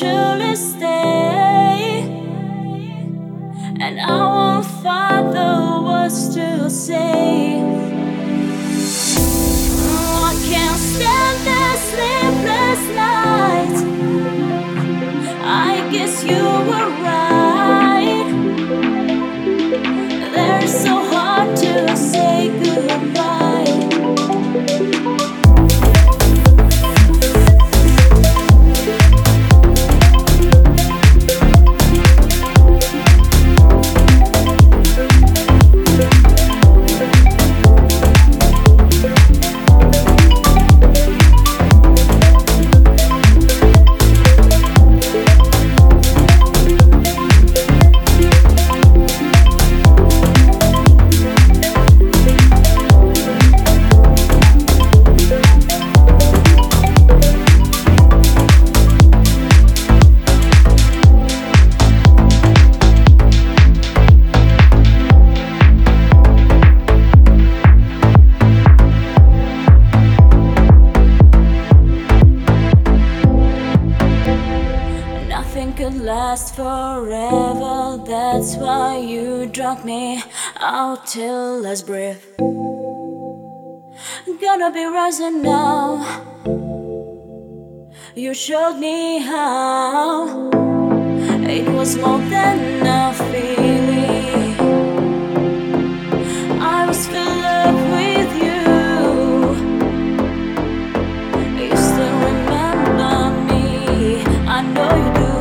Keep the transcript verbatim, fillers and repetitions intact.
surely stay, and I won't find the words to say. Oh, I can't stand this sleepless night. I guess you were right. They're so hard to say goodbye. Nothing could last forever. That's why you drug me out till last breath. Gonna be rising now. You showed me how. It was more than a feeling. I was filled up with you. You still remember me. I know you do.